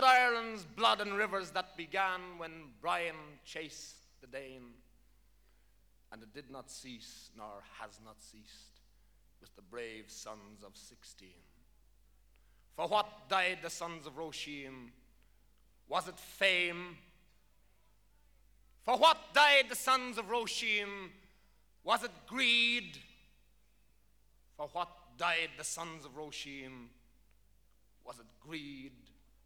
flowed Ireland's blood in rivers that began when Brian chased the Dane. And it did not cease, nor has not ceased, with the brave sons of 16. For what died the sons of Roisin? Was it fame? For what died the sons of Roisin? Was it greed? For what died the sons of Roisin? Was it greed?